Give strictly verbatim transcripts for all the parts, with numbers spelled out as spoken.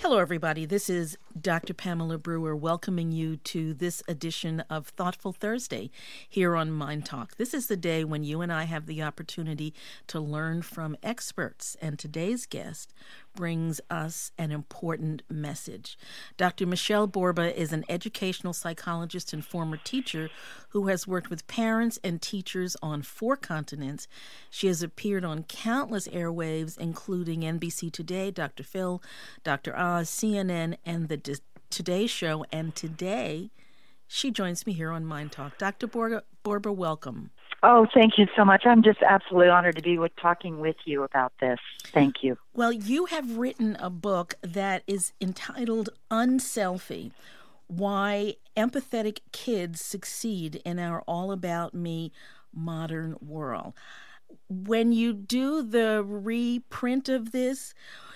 Hello, everybody. This is Doctor Pamela Brewer welcoming you to this edition of Thoughtful Thursday here on Mind Talk. This is the day when you and I have the opportunity to learn from experts, and today's guest brings us an important message. Doctor Michelle Borba is an educational psychologist and former teacher who has worked with parents and teachers on four continents. She has appeared on countless airwaves, including N B C Today, Doctor Phil, Doctor Oz, C N N, and the D- Today Show. And today, she joins me here on Mind Talk. Doctor Borba, Borba, welcome. Oh, thank you so much. I'm just absolutely honored to be with, talking with you about this. Thank you. Well, you have written a book that is entitled Unselfie: Why Empathetic Kids Succeed in Our All About Me Modern World. When you do the reprint of this,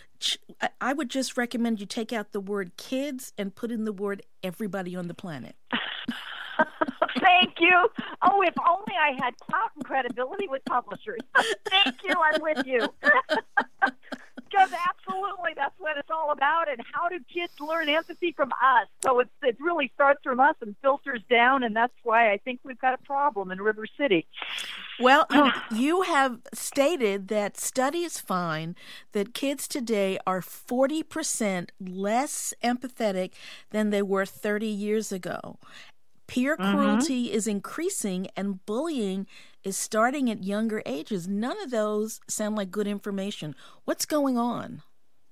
I would just recommend you take out the word kids and put in the word everybody on the planet. Thank you. Oh, if only I had clout and credibility with publishers. Thank you. I'm with you. Because absolutely, that's what it's all about. And how do kids learn empathy from us? So it's, it really starts from us and filters down. And that's why I think we've got a problem in River City. Well, you, you have stated that studies find that kids today are forty percent less empathetic than they were thirty years ago. Peer mm-hmm. cruelty is increasing and bullying is starting at younger ages. None of those sound like good information. What's going on?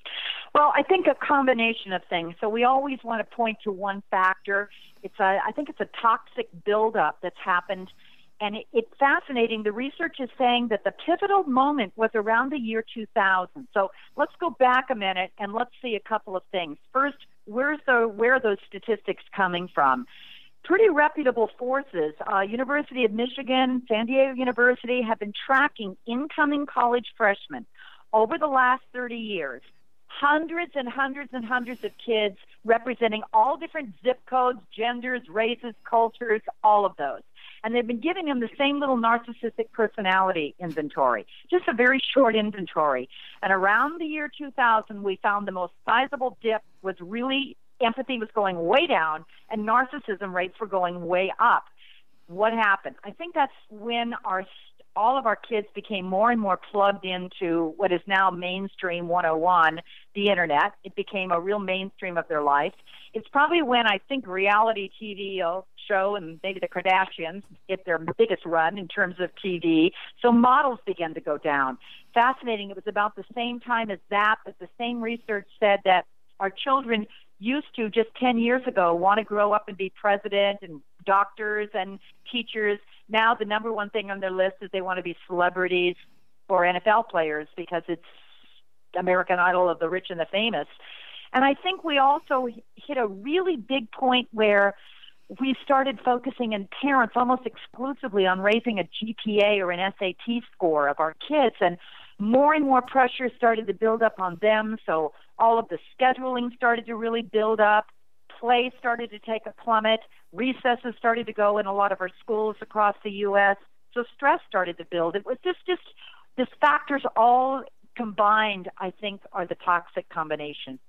Well, I think a combination of things. So we always want to point to one factor. It's a, I think it's a toxic buildup that's happened. And it, it's fascinating. The research is saying that the pivotal moment was around the year two thousand. So let's go back a minute and let's see a couple of things. First, where's the, where are those statistics coming from? Pretty reputable sources. Uh, University of Michigan, San Diego University have been tracking incoming college freshmen over the last thirty years. Hundreds and hundreds and hundreds of kids representing all different zip codes, genders, races, cultures, all of those. And they've been giving them the same little narcissistic personality inventory, just a very short inventory. And around the year two thousand, we found the most sizable dip was really empathy was going way down and narcissism rates were going way up. What happened? I think that's when our all of our kids became more and more plugged into what is now mainstream one oh one, the internet. It became a real mainstream of their life. It's probably when I think reality T V show and maybe the Kardashians hit their biggest run in terms of T V. So models began to go down. Fascinating. It was about the same time as that, but the same research said that our children used to just ten years ago want to grow up and be president and doctors and teachers. Now the number one thing on their list is they want to be celebrities or N F L players because it's American Idol of the rich and the famous. And I think we also hit a really big point where we started focusing in parents almost exclusively on raising a G P A or an S A T score of our kids, and more and more pressure started to build up on them. So all of the scheduling started to really build up. Play started to take a plummet. Recesses started to go in a lot of our schools across the U S. So stress started to build. It was just, just these factors all combined, I think, are the toxic combination.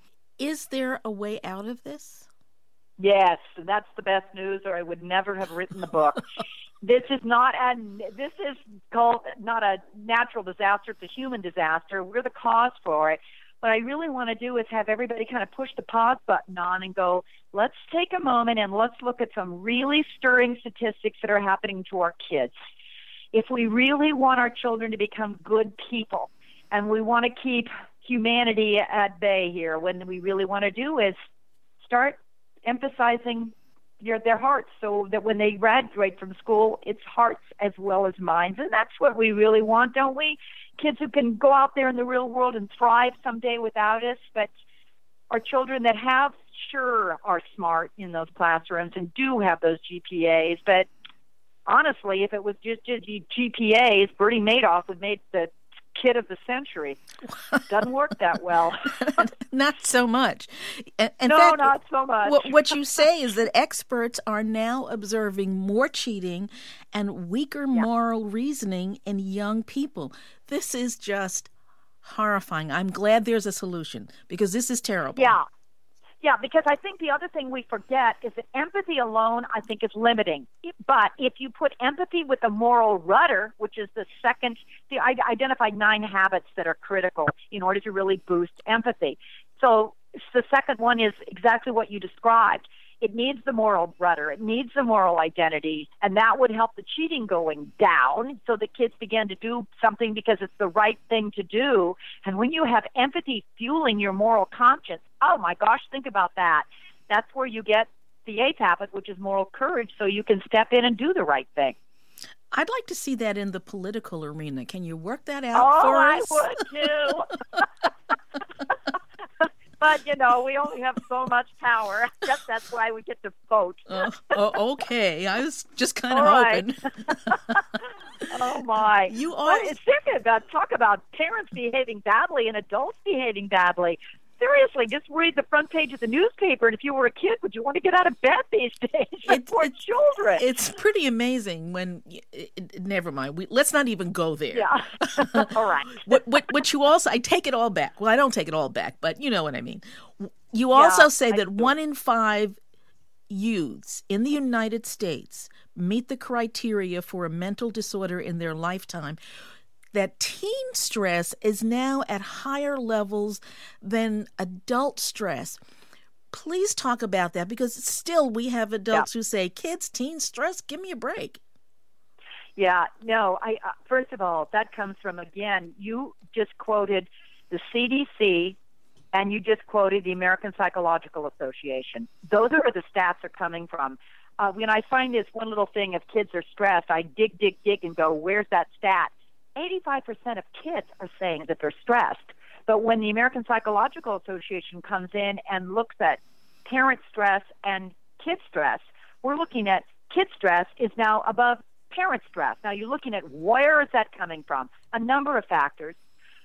Is there a way out of this? Yes, that's the best news, or I would never have written the book. This is not a, this is called not a natural disaster, it's a human disaster. We're the cause for it. What I really want to do is have everybody kind of push the pause button on and go, let's take a moment and let's look at some really stirring statistics that are happening to our kids. If we really want our children to become good people and we want to keep humanity at bay here, what we really want to do is start emphasizing your, their hearts so that when they graduate from school, it's hearts as well as minds. And that's what we really want, don't we? Kids who can go out there in the real world and thrive someday without us, but our children that have, sure, are smart in those classrooms and do have those G P As. But honestly, if it was just, just G P As, Bernie Madoff would make the kid of the century. Doesn't work that well. Not so much. In no, fact, not so much. What, what you say is that experts are now observing more cheating and weaker yeah. moral reasoning in young people. This is just horrifying. I'm glad there's a solution because this is terrible. Yeah. Yeah, because I think the other thing we forget is that empathy alone, I think, is limiting. But if you put empathy with a moral rudder, which is the second, the, I identified nine habits that are critical in order to really boost empathy. So the second one is exactly what you described. It needs the moral rudder. It needs the moral identity, and that would help the cheating going down so the kids begin to do something because it's the right thing to do. And when you have empathy fueling your moral conscience, oh my gosh, think about that. That's where you get the eighth habit, which is moral courage, so you can step in and do the right thing. I'd like to see that in the political arena. Can you work that out oh, for us? Oh, I would too. But, you know, we only have so much power. I guess that's why we get to vote. uh, oh, okay. I was just kind of right. hoping. Oh, my. You are... But speaking about, talk about parents behaving badly and adults behaving badly. Seriously, just read the front page of the newspaper, and if you were a kid, would you want to get out of bed these days? It's, Poor it's, children. It's pretty amazing when. It, it, never mind. We, let's not even go there. Yeah. All right. what, what, what you also, I take it all back. Well, I don't take it all back, but you know what I mean. You also yeah, say I that do. one in five youths in the United States meet the criteria for a mental disorder in their lifetime. That teen stress is now at higher levels than adult stress. Please talk about that, because still we have adults yeah. who say, kids, teen stress, give me a break. Yeah, no, I uh, first of all, that comes from, again, you just quoted the C D C and you just quoted the American Psychological Association. Those are where the stats are coming from. Uh, when I find this one little thing, if kids are stressed, I dig, dig, dig and go, where's that stat? eighty-five percent of kids are saying that they're stressed. But when the American Psychological Association comes in and looks at parent stress and kid stress, we're looking at kid stress is now above parent stress. Now you're looking at where is that coming from? A number of factors.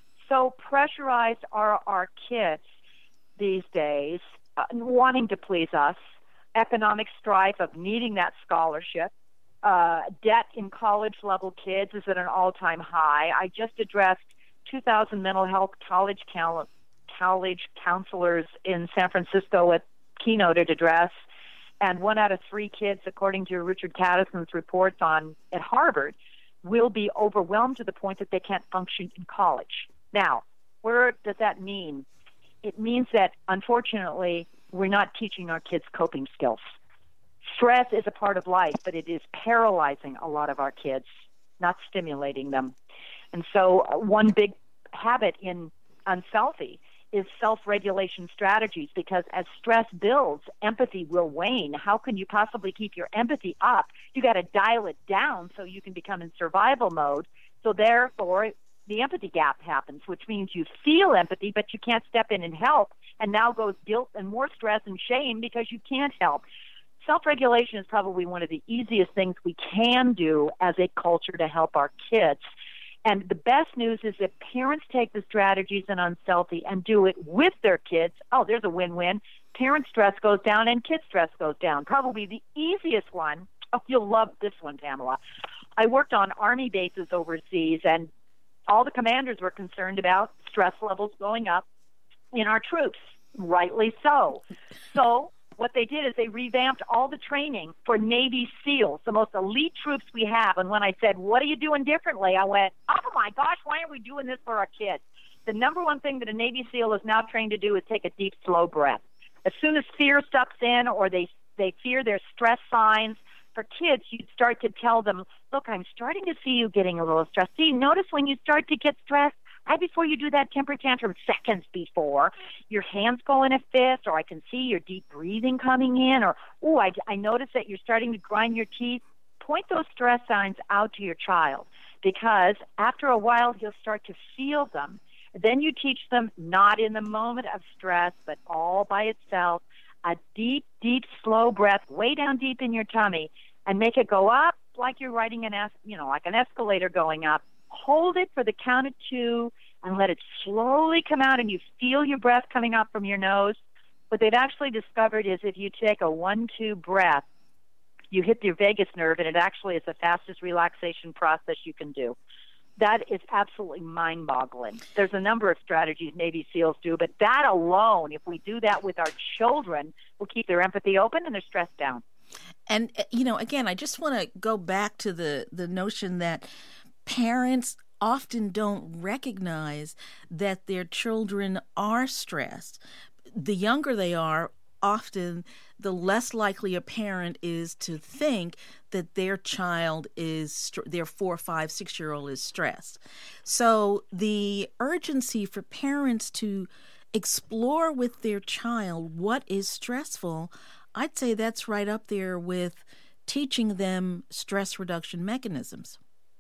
So pressurized are our kids these days, uh, wanting to please us, economic strife of needing that scholarship. Uh, debt in college-level kids is at an all-time high. I just addressed two thousand mental health college cal- college counselors in San Francisco at keynoted address, and one out of three kids, according to Richard Caddison's reports on at Harvard, will be overwhelmed to the point that they can't function in college. Now, where does that mean? It means that, unfortunately, we're not teaching our kids coping skills. Stress is a part of life, but it is paralyzing a lot of our kids, not stimulating them. And so uh, one big habit in Unselfie is self-regulation strategies, because as stress builds, empathy will wane. How can you possibly keep your empathy up? You got to dial it down so you can become in survival mode. So therefore, the empathy gap happens, which means you feel empathy, but you can't step in and help. And now goes guilt and more stress and shame because you can't help. Self-regulation is probably one of the easiest things we can do as a culture to help our kids. And the best news is that parents take the strategies in Unselfie and do it with their kids. Oh, there's a win-win. Parent stress goes down and kid stress goes down. Probably the easiest one. Oh, you'll love this one, Pamela. I worked on Army bases overseas, and all the commanders were concerned about stress levels going up in our troops, rightly so. So what they did is they revamped all the training for Navy SEALs, the most elite troops we have. And when I said, what are you doing differently? I went, oh, my gosh, why are we doing this for our kids? The number one thing that a Navy SEAL is now trained to do is take a deep, slow breath. As soon as fear steps in or they, they fear their stress signs, for kids, you start to tell them, look, I'm starting to see you getting a little stressed. See, notice when you start to get stressed, right before you do that temper tantrum, seconds before, your hands go in a fist, or I can see your deep breathing coming in, or, oh, I, I notice that you're starting to grind your teeth. Point those stress signs out to your child, because after a while, he'll start to feel them. Then you teach them not in the moment of stress, but all by itself, a deep, deep, slow breath way down deep in your tummy, and make it go up like you're riding an, es- you know, like an escalator going up. Hold it for the count of two and let it slowly come out, and you feel your breath coming up from your nose. What they've actually discovered is if you take a one two breath, you hit your vagus nerve, and it actually is the fastest relaxation process you can do. That is absolutely mind-boggling. There's a number of strategies Navy SEALs do, but that alone, if we do that with our children, will keep their empathy open and their stress down. And, you know, again, I just want to go back to the, the notion that parents often don't recognize that their children are stressed. The younger they are, often the less likely a parent is to think that their child is, their four, five, six-year-old is stressed. So the urgency for parents to explore with their child what is stressful, I'd say that's right up there with teaching them stress reduction mechanisms.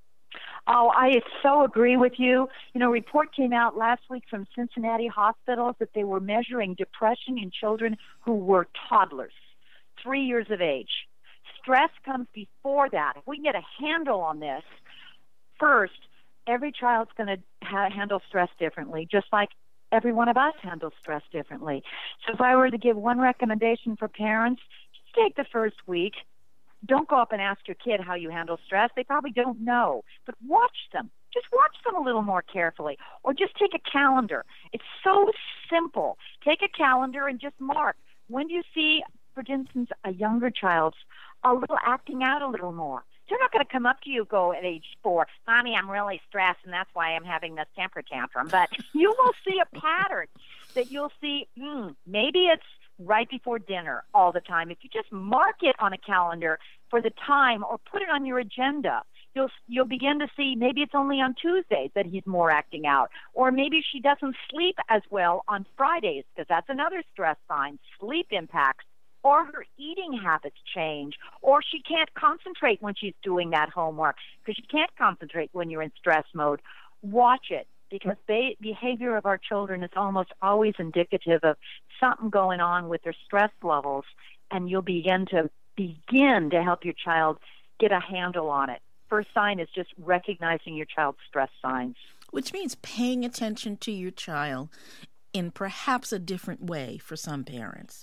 Oh, I so agree with you. You know, a report came out last week from Cincinnati hospitals that they were measuring depression in children who were toddlers, three years of age. Stress comes before that. If we can get a handle on this, first, every child's going to ha- handle stress differently, just like every one of us handles stress differently. So if I were to give one recommendation for parents, just take the first week. Don't go up and ask your kid how you handle stress. They probably don't know. But watch them. Just watch them a little more carefully. Or just take a calendar. It's so simple. Take a calendar and just mark. When do you see, for instance, a younger child a little acting out a little more? They're not going to come up to you, go at age four, Mommy, I'm really stressed, and that's why I'm having this temper tantrum. But you will see a pattern that you'll see, mm, maybe it's right before dinner all the time. If you just mark it on a calendar for the time or put it on your agenda, you'll you'll begin to see maybe it's only on Tuesdays that he's more acting out. Or maybe she doesn't sleep as well on Fridays, because that's another stress sign. Sleep impacts. Or her eating habits change. Or she can't concentrate when she's doing that homework, because you can't concentrate when you're in stress mode. Watch it. Because be- behavior of our children is almost always indicative of something going on with their stress levels, and you'll begin to begin to help your child get a handle on it. First sign is just recognizing your child's stress signs. Which means paying attention to your child in perhaps a different way for some parents.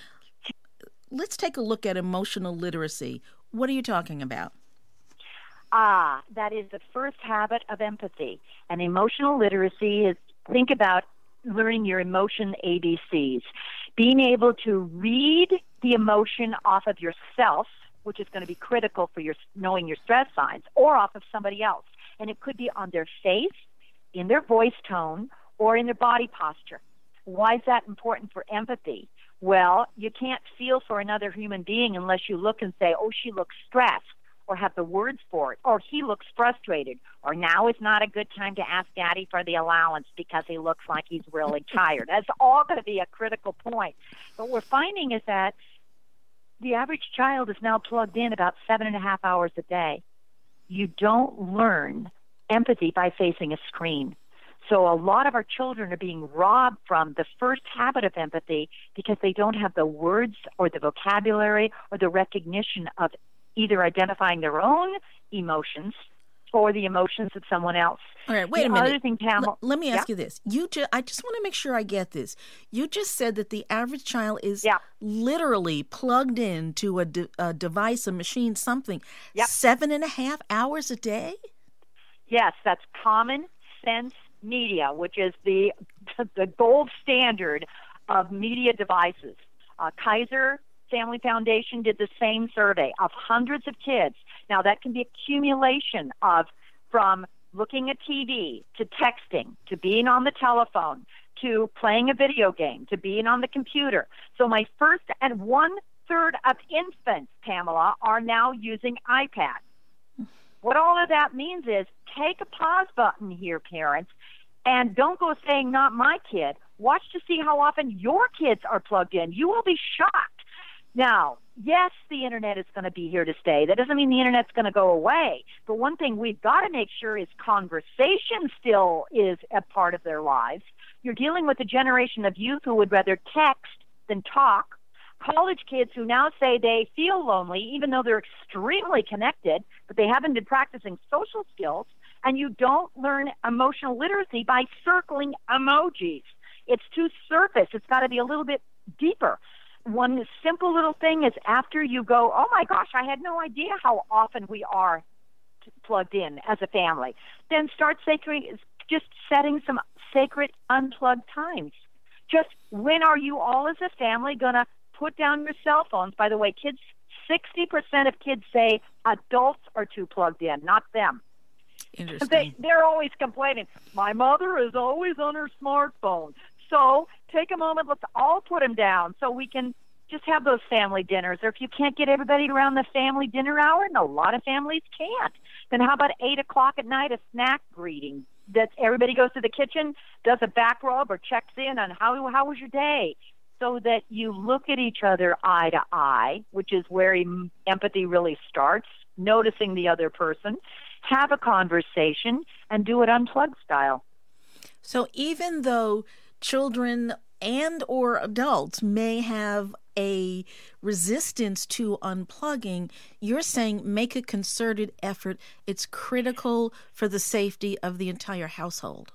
Let's take a look at emotional literacy. What are you talking about? Ah, that is the first habit of empathy. And emotional literacy is, think about learning your emotion A B Cs. Being able to read the emotion off of yourself, which is going to be critical for your knowing your stress signs, or off of somebody else. And it could be on their face, in their voice tone, or in their body posture. Why is that important for empathy? Well, you can't feel for another human being unless you look and say, oh, she looks stressed, or have the words for it, or he looks frustrated, or now is not a good time to ask Daddy for the allowance because he looks like he's really tired. That's all going to be a critical point. But what we're finding is that the average child is now plugged in about seven and a half hours a day. You don't learn empathy by facing a screen. So a lot of our children are being robbed from the first habit of empathy because they don't have the words or the vocabulary or the recognition of either identifying their own emotions or the emotions of someone else. All right, wait the a minute. Other thing, Pamela, L- let me ask yeah? you this. You ju- I just want to make sure I get this. You just said that the average child is yeah. literally plugged into a, de- a device, a machine, something, yep. seven and a half hours a day? Yes, that's common sense media, which is the the gold standard of media devices. Uh, Kaiser Family Foundation did the same survey of hundreds of kids. Now, that can be accumulation of from looking at T V to texting to being on the telephone to playing a video game to being on the computer. So my first and one third of infants, Pamela, are now using iPads. What all of that means is take a pause button here, parents, and don't go saying, not my kid. Watch to see how often your kids are plugged in. You will be shocked. Now, yes, the Internet is going to be here to stay. That doesn't mean the Internet's going to go away. But one thing we've got to make sure is conversation still is a part of their lives. You're dealing with a generation of youth who would rather text than talk. College kids who now say they feel lonely, even though they're extremely connected, but they haven't been practicing social skills. And you don't learn emotional literacy by circling emojis. It's too surface. It's got to be a little bit deeper. One simple little thing is after you go, oh my gosh, I had no idea how often we are plugged in as a family, then start sacred, just setting some sacred unplugged times. Just when are you all as a family going to put down your cell phones? By the way, kids, sixty percent of kids say adults are too plugged in, not them. Interesting. They, they're always complaining, my mother is always on her smartphone. So take a moment, let's all put them down so we can just have those family dinners. Or if you can't get everybody around the family dinner hour, and a lot of families can't, then how about eight o'clock at night, a snack greeting? That everybody goes to the kitchen, does a back rub, or checks in on how how was your day, so that you look at each other eye to eye, which is where em- empathy really starts, noticing the other person, have a conversation, and do it unplugged style. So even though children and or adults may have a resistance to unplugging, you're saying make a concerted effort. It's critical for the safety of the entire household.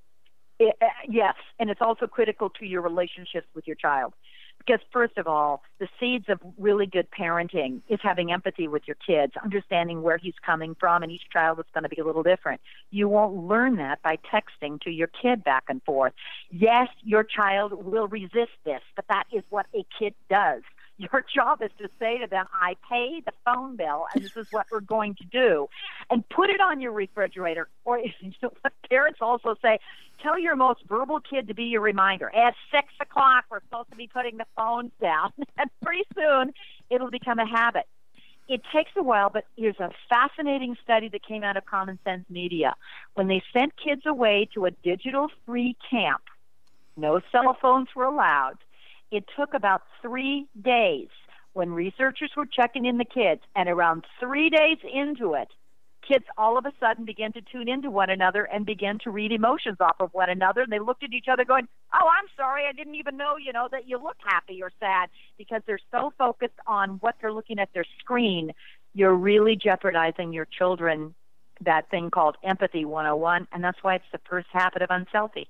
It, uh, yes, and it's also critical to your relationships with your child. Because first of all, the seeds of really good parenting is having empathy with your kids, understanding where he's coming from, and each child is going to be a little different. You won't learn that by texting to your kid back and forth. Yes, your child will resist this, but that is what a kid does. Your job is to say to them, I pay the phone bill, and this is what we're going to do. And put it on your refrigerator. Or you know, parents also say, tell your most verbal kid to be your reminder. At six o'clock, we're supposed to be putting the phones down. And pretty soon, it'll become a habit. It takes a while, but here's a fascinating study that came out of Common Sense Media. When they sent kids away to a digital-free camp, no cell phones were allowed. It took about three days when researchers were checking in the kids, and around three days into it, kids all of a sudden began to tune into one another and began to read emotions off of one another. And they looked at each other going, oh, I'm sorry, I didn't even know, you know, that you look happy or sad, because they're so focused on what they're looking at their screen. You're really jeopardizing your children, that thing called empathy one oh one, and that's why it's the first habit of unselfie.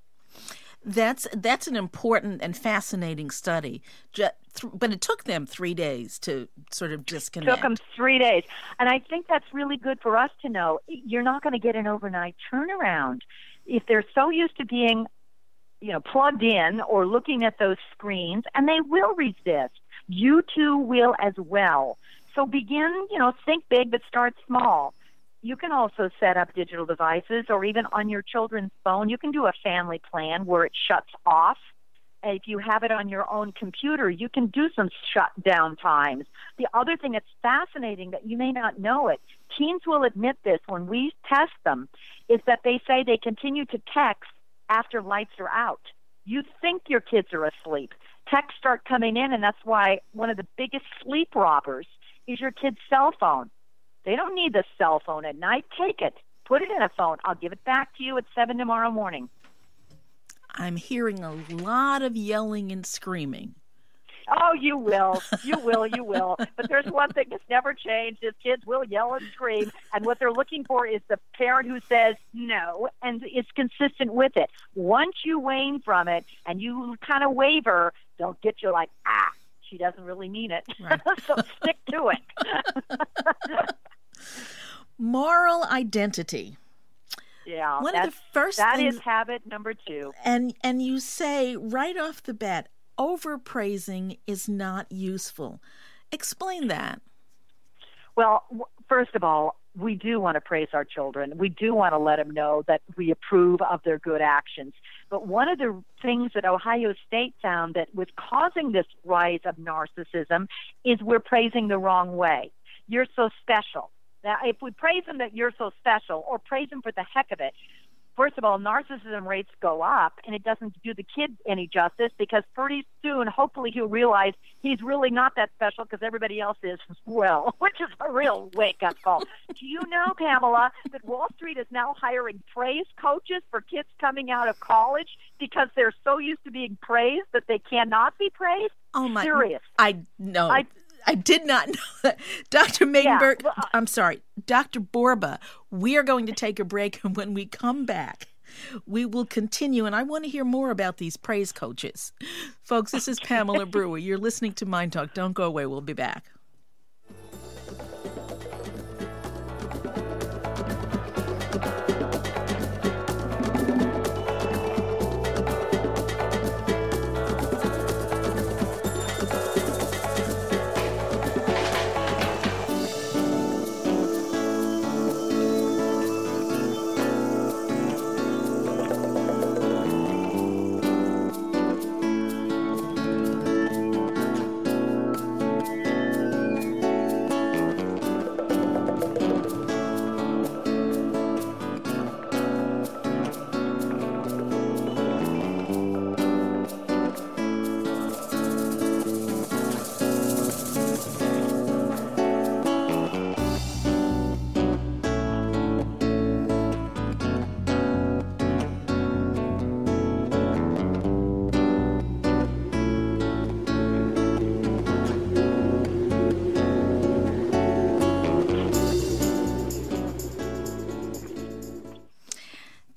That's that's an important and fascinating study, but it took them three days to sort of disconnect. Took them three days. And I think that's really good for us to know. You're not going to get an overnight turnaround. If they're so used to being, you know, plugged in or looking at those screens, and they will resist. You too will as well. So begin, you know, think big, but start small. You can also set up digital devices, or even on your children's phone, you can do a family plan where it shuts off. And if you have it on your own computer, you can do some shutdown times. The other thing that's fascinating that you may not know it, teens will admit this when we test them, is that they say they continue to text after lights are out. You think your kids are asleep. Texts start coming in, and that's why one of the biggest sleep robbers is your kid's cell phone. They don't need the cell phone at night. Take it. Put it in a phone. I'll give it back to you at seven tomorrow morning. I'm hearing a lot of yelling and screaming. Oh, you will. You will. You will. But there's one thing that's never changed is kids will yell and scream. And what they're looking for is the parent who says no and is consistent with it. Once you wane from it and you kind of waver, they'll get you like, ah, she doesn't really mean it. Right. So stick to it. Moral identity. Yeah, one of the first that things, is habit number two. And and you say right off the bat, overpraising is not useful. Explain that. Well, first of all, we do want to praise our children. We do want to let them know that we approve of their good actions. But one of the things that Ohio State found that was causing this rise of narcissism is we're praising the wrong way. You're so special. Now, if we praise them that you're so special, or praise them for the heck of it, first of all, narcissism rates go up, and it doesn't do the kid any justice, because pretty soon, hopefully, he'll realize he's really not that special because everybody else is as well, which is a real wake-up call. Do you know, Pamela, that Wall Street is now hiring praise coaches for kids coming out of college because they're so used to being praised that they cannot be praised? Oh, my. Serious. I know. I, I did not know that. Doctor Maidenberg, yeah, well, I'm sorry, Doctor Borba, we are going to take a break, and when we come back, we will continue, and I want to hear more about these praise coaches. Folks, this is Pamela Brewer. You're listening to Mind Talk. Don't go away. We'll be back.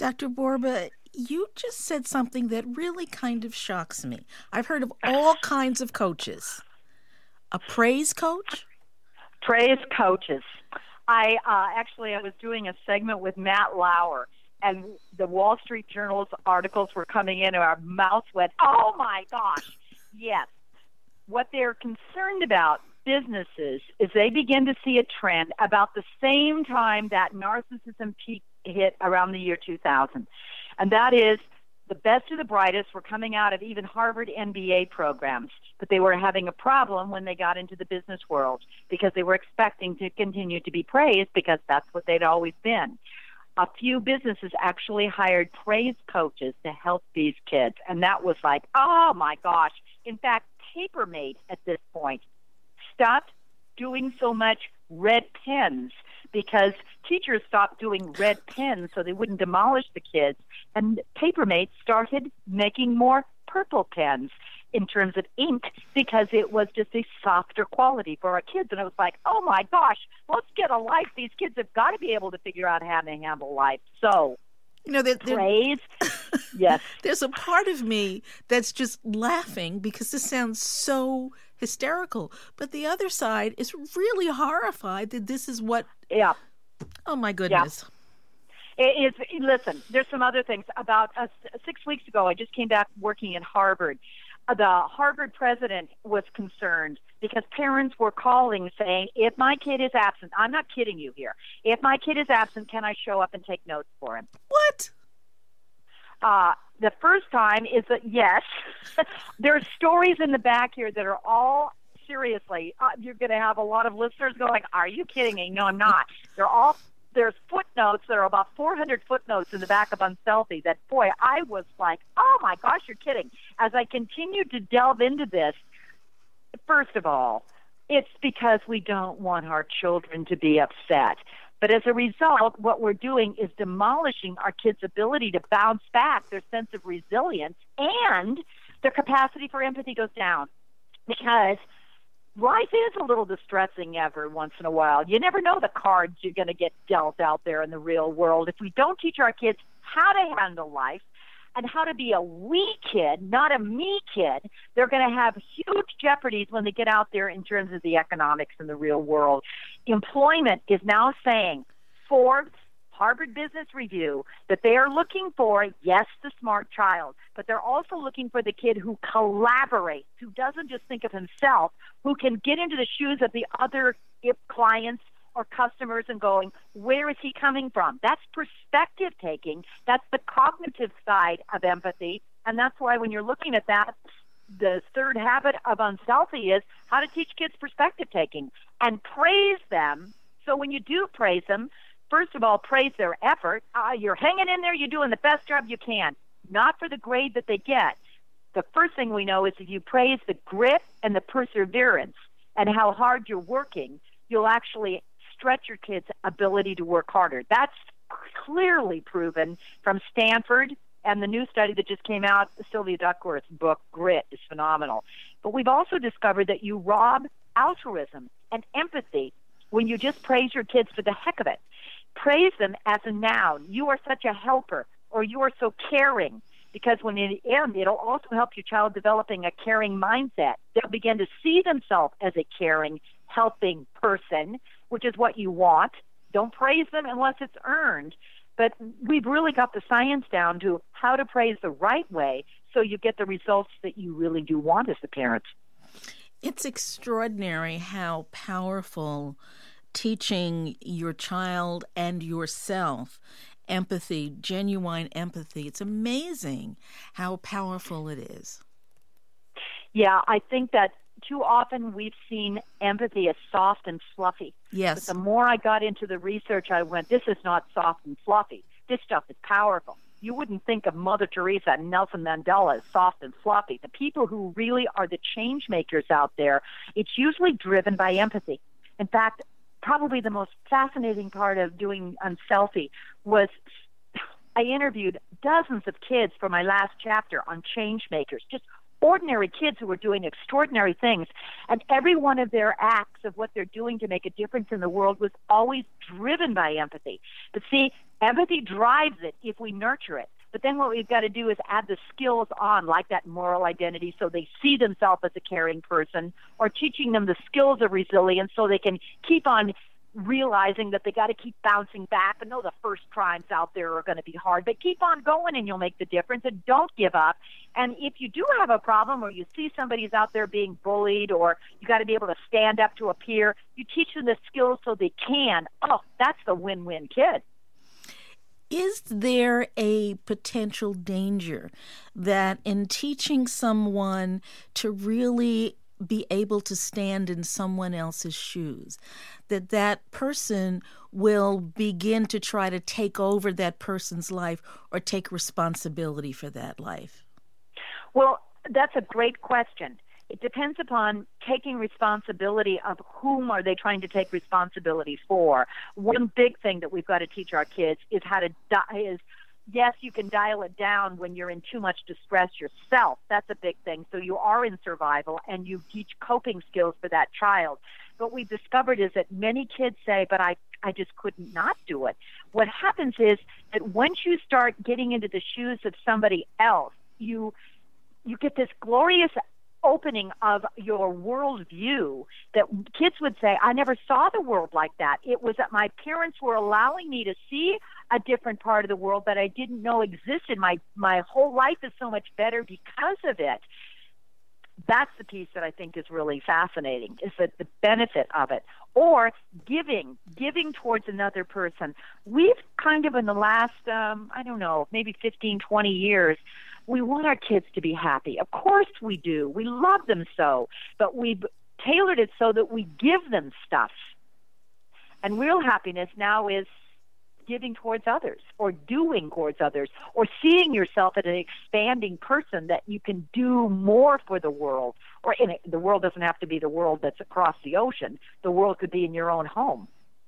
Doctor Borba, you just said something that really kind of shocks me. I've heard of all kinds of coaches. A praise coach? Praise coaches. I uh, actually, I was doing a segment with Matt Lauer, and the Wall Street Journal's articles were coming in, and our mouths went, oh my gosh, yes. What they're concerned about, businesses, is they begin to see a trend about the same time that narcissism peak hit around the year two thousand. And that is the best of the brightest were coming out of even Harvard M B A programs, but they were having a problem when they got into the business world because they were expecting to continue to be praised because that's what they'd always been. A few businesses actually hired praise coaches to help these kids, and that was like, oh my gosh. In fact, Papermate at this point stopped doing so much red pens because teachers stopped doing red pens so they wouldn't demolish the kids, and Papermate started making more purple pens in terms of ink because it was just a softer quality for our kids. And it was like, oh my gosh, let's get a life. These kids have got to be able to figure out how to handle life. So, you know, there, there, praise, yes. There's a part of me that's just laughing because this sounds so hysterical. But the other side is really horrified that this is what... Yeah. Oh, my goodness. Yeah. It is. Listen, there's some other things. About uh, six weeks ago, I just came back working at Harvard. Uh, the Harvard president was concerned because parents were calling saying, if my kid is absent, I'm not kidding you here, if my kid is absent, can I show up and take notes for him? What? Uh, the first time is that, yes, there are stories in the back here that are all, seriously, uh, you're going to have a lot of listeners going, are you kidding me? No, I'm not. They're all, there's footnotes. There are about four hundred footnotes in the back of Unselfie that, boy, I was like, oh my gosh, you're kidding. As I continued to delve into this, first of all, it's because we don't want our children to be upset. But as a result, what we're doing is demolishing our kids' ability to bounce back, their sense of resilience, and their capacity for empathy goes down. Because life is a little distressing every once in a while. You never know the cards you're going to get dealt out there in the real world. If we don't teach our kids how to handle life and how to be a we kid, not a me kid, they're going to have huge jeopardies when they get out there in terms of the economics in the real world. Employment is now saying, Forbes, Harvard Business Review, that they are looking for, yes, the smart child, but they're also looking for the kid who collaborates, who doesn't just think of himself, who can get into the shoes of the other clients or customers and going, where is he coming from? That's perspective taking. That's the cognitive side of empathy. And that's why when you're looking at that, the third habit of Unselfie is how to teach kids perspective taking and praise them. So when you do praise them, first of all, praise their effort. Uh, you're hanging in there. You're doing the best job you can, not for the grade that they get. The first thing we know is if you praise the grit and the perseverance and how hard you're working, you'll actually stretch your kids' ability to work harder. That's clearly proven from Stanford, and the new study that just came out, Sylvia Duckworth's book, Grit, is phenomenal. But we've also discovered that you rob altruism and empathy when you just praise your kids for the heck of it. Praise them as a noun. You are such a helper, or you are so caring, because when in the end, it'll also help your child developing a caring mindset. They'll begin to see themselves as a caring, helping person, which is what you want. Don't praise them unless it's earned. But we've really got the science down to how to praise the right way so you get the results that you really do want as a parent. It's extraordinary how powerful teaching your child and yourself empathy, genuine empathy. It's amazing how powerful it is. Yeah, I think that too often we've seen empathy as soft and fluffy. Yes. But the more I got into the research, I went, this is not soft and fluffy. This stuff is powerful. You wouldn't think of Mother Teresa and Nelson Mandela as soft and fluffy. The people who really are the change makers out there, it's usually driven by empathy. In fact, probably the most fascinating part of doing Unselfie was I interviewed dozens of kids for my last chapter on change makers, just ordinary kids who are doing extraordinary things. And every one of their acts of what they're doing to make a difference in the world was always driven by empathy. But see, empathy drives it if we nurture it. But then what we've got to do is add the skills on, like that moral identity, so they see themselves as a caring person, or teaching them the skills of resilience so they can keep on realizing that they got to keep bouncing back. I know the first crimes out there are going to be hard, but keep on going and you'll make the difference, and don't give up. And if you do have a problem, or you see somebody's out there being bullied, or you got to be able to stand up to a peer, you teach them the skills so they can. Oh, that's the win-win kid. Is there a potential danger that in teaching someone to really be able to stand in someone else's shoes, that that person will begin to try to take over that person's life or take responsibility for that life? Well, that's a great question. It depends upon taking responsibility of whom are they trying to take responsibility for. One big thing that we've got to teach our kids is how to di- is yes, you can dial it down when you're in too much distress yourself. That's a big thing. So you are in survival, and you teach coping skills for that child. What we've discovered is that many kids say, but I, I just couldn't not do it. What happens is that once you start getting into the shoes of somebody else, you you get this glorious opening of your worldview that kids would say, I never saw the world like that. It was that my parents were allowing me to see a different part of the world that I didn't know existed. My my whole life is so much better because of it. That's the piece that I think is really fascinating, is that the benefit of it. Or giving, giving towards another person. We've kind of in the last, um, I don't know, maybe fifteen, twenty years, we want our kids to be happy. Of course we do. We love them so. But we've tailored it so that we give them stuff. And real happiness now is giving towards others, or doing towards others, or seeing yourself as an expanding person that you can do more for the world. Or in it, the world doesn't have to be the world that's across the ocean. The world could be in your own home.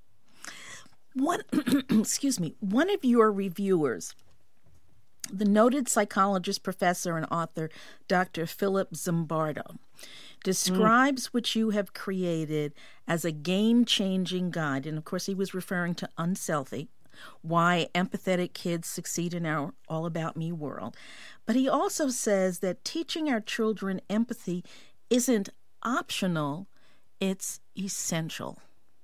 One, excuse me, one of your reviewers, the noted psychologist, professor, and author, Doctor Philip Zimbardo, describes mm. what you have created as a game-changing guide. And, of course, he was referring to Unselfie, Why Empathetic Kids Succeed in Our All About Me World. But he also says that teaching our children empathy isn't optional, it's essential.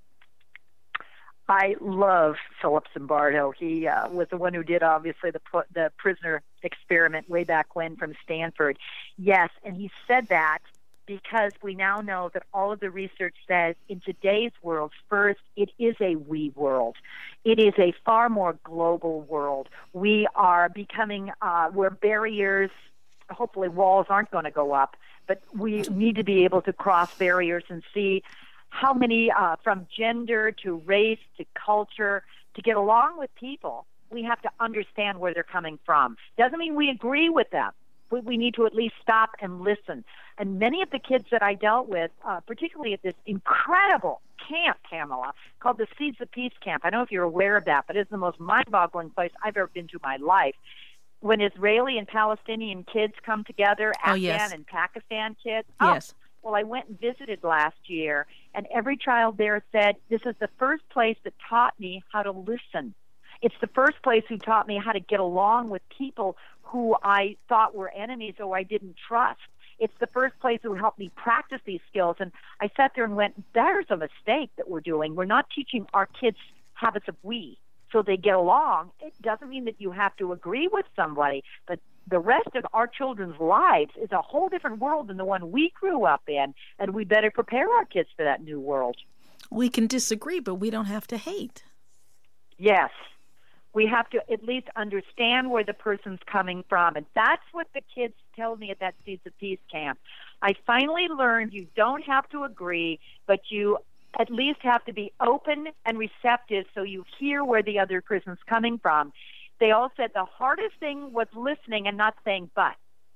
I love Philip Zimbardo. He uh, was the one who did, obviously, the the prisoner experiment way back when from Stanford. Yes, and he said that because we now know that all of the research says in today's world, first, it is a we world. It is a far more global world. We are becoming uh, where barriers, hopefully walls aren't going to go up, but we need to be able to cross barriers and see how many, uh, from gender to race to culture, to get along with people, we have to understand where they're coming from. Doesn't mean we agree with them. We, we need to at least stop and listen. And many of the kids that I dealt with, uh, particularly at this incredible camp, Pamela, called the Seeds of Peace Camp. I don't know if you're aware of that, but it's the most mind-boggling place I've ever been to in my life. When Israeli and Palestinian kids come together, oh, Afghan yes. and Pakistan kids. Yes. Oh, well, I went and visited last year, and every child there said, this is the first place that taught me how to listen. It's the first place who taught me how to get along with people who I thought were enemies or I didn't trust. It's the first place who helped me practice these skills. And I sat there and went, there's a mistake that we're doing. We're not teaching our kids habits of we so they get along. It doesn't mean that you have to agree with somebody, but the rest of our children's lives is a whole different world than the one we grew up in, and we better prepare our kids for that new world. We can disagree, but we don't have to hate. Yes. We have to at least understand where the person's coming from, and that's what the kids told me at that Seeds of Peace camp. I finally learned you don't have to agree, but you at least have to be open and receptive so you hear where the other person's coming from. They all said the hardest thing was listening and not saying but.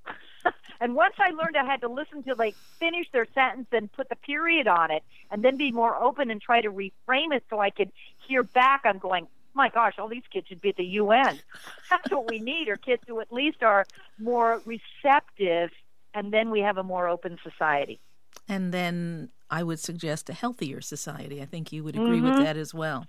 And once I learned I had to listen till they finish their sentence and put the period on it and then be more open and try to reframe it so I could hear back, I'm going, my gosh, all these kids should be at the U N. That's what we need, are kids who at least are more receptive and then we have a more open society. And then I would suggest a healthier society. I think you would agree mm-hmm. with that as well.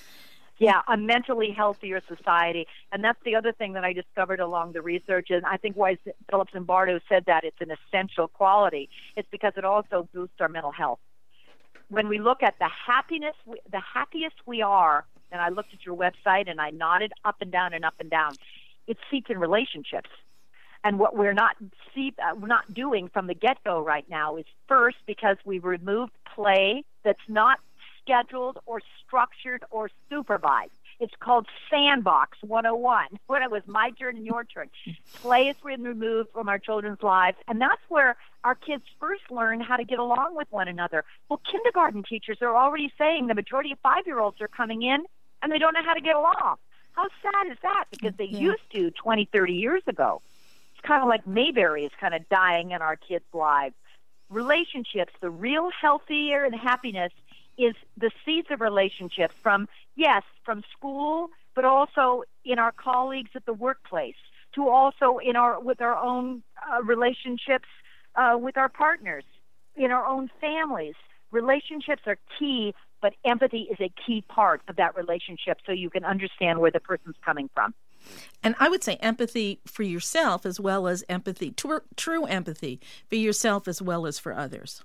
Yeah, a mentally healthier society. And that's the other thing that I discovered along the research. And I think why Phillips and Bardo said that it's an essential quality. It's because it also boosts our mental health. When we look at the happiness, the happiest we are, and I looked at your website and I nodded up and down and up and down, it's seeped in relationships. And what we're not see, uh, we're not doing from the get-go right now is first, because we removed play that's not scheduled or structured or supervised. It's called Sandbox one oh one, when it was my turn and your turn. Play has been removed from our children's lives, and that's where our kids first learn how to get along with one another. Well, kindergarten teachers are already saying the majority of five-year-olds are coming in, and they don't know how to get along. How sad is that? Because they yeah. used to twenty, thirty years ago. It's kind of like Mayberry is kind of dying in our kids' lives. Relationships, the real healthier and happiness is the seeds of relationships from, yes, from school, but also in our colleagues at the workplace, to also in our with our own uh, relationships uh, with our partners, in our own families. Relationships are key, but empathy is a key part of that relationship so you can understand where the person's coming from. And I would say empathy for yourself as well as empathy, true, true empathy for yourself as well as for others.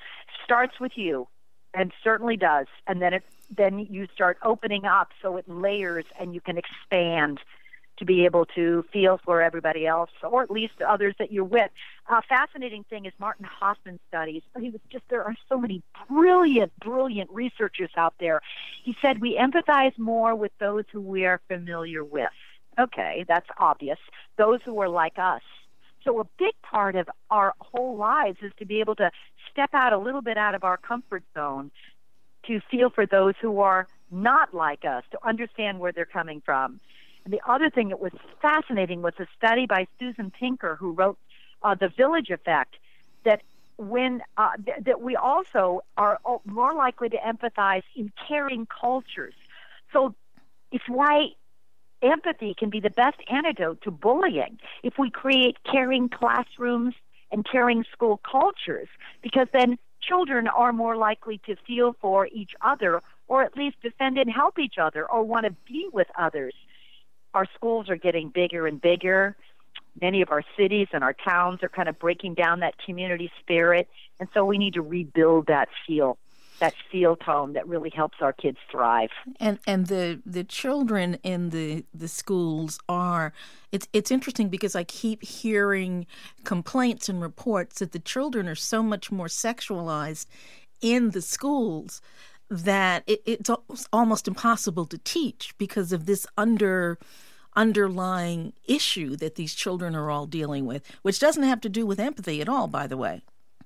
Starts with you. And certainly does. And then it, then you start opening up so it layers and you can expand to be able to feel for everybody else, or at least others that you're with. A fascinating thing is Martin Hoffman's studies. He was just, there are so many brilliant, brilliant researchers out there. He said we empathize more with those who we are familiar with. Okay, that's obvious. Those who are like us. So a big part of our whole lives is to be able to step out a little bit out of our comfort zone to feel for those who are not like us, to understand where they're coming from. And the other thing that was fascinating was a study by Susan Pinker, who wrote uh, The Village Effect, that when uh, th- that we also are more likely to empathize in caring cultures. So it's why empathy can be the best antidote to bullying if we create caring classrooms and caring school cultures, because then children are more likely to feel for each other, or at least defend and help each other, or want to be with others. Our schools are getting bigger and bigger. Many of our cities and our towns are kind of breaking down that community spirit, and so we need to rebuild that feel. that feel tone that really helps our kids thrive. And and the, the children in the, the schools are, it's it's interesting because I keep hearing complaints and reports that the children are so much more sexualized in the schools that it, it's almost impossible to teach because of this under underlying issue that these children are all dealing with, which doesn't have to do with empathy at all, by the way.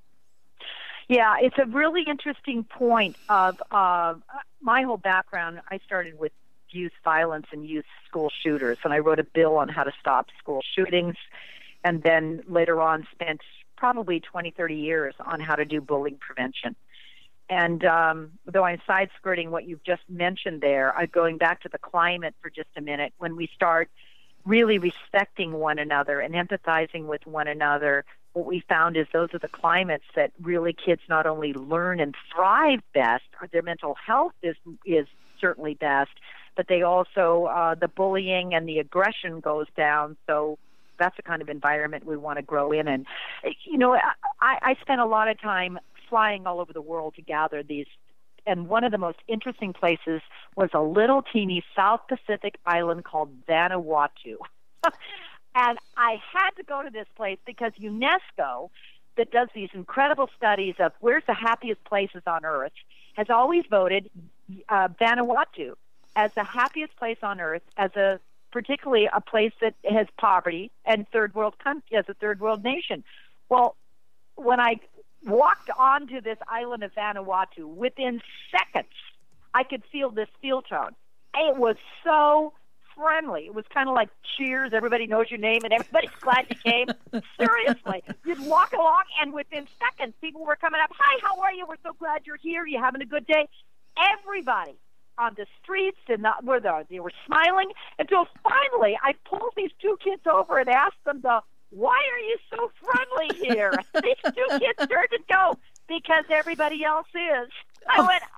Yeah, it's a really interesting point of uh, my whole background. I started with youth violence and youth school shooters, and I wrote a bill on how to stop school shootings, and then later on spent probably twenty, thirty years on how to do bullying prevention. And um, though I'm side-skirting what you've just mentioned there, I'm going back to the climate for just a minute. When we start really respecting one another and empathizing with one another, what we found is those are the climates that really kids not only learn and thrive best, or their mental health is is certainly best, but they also, uh, the bullying and the aggression goes down. So that's the kind of environment we want to grow in. And, you know, I, I spent a lot of time flying all over the world to gather these. And one of the most interesting places was a little teeny South Pacific island called Vanuatu. And I had to go to this place because UNESCO, that does these incredible studies of where's the happiest places on Earth, has always voted uh, Vanuatu as the happiest place on Earth, as a particularly a place that has poverty and third world country, as a third world nation. Well, when I walked onto this island of Vanuatu, within seconds, I could feel this feel tone. It was so friendly. It was kind of like Cheers. Everybody knows your name, and everybody's glad you came. Seriously. You'd walk along, and within seconds, people were coming up, hi, how are you? We're so glad you're here. You having a good day? Everybody on the streets and not where they, they were smiling, until finally I pulled these two kids over and asked them to why are you so friendly here? These two kids turned and go, because everybody else is. I oh. went,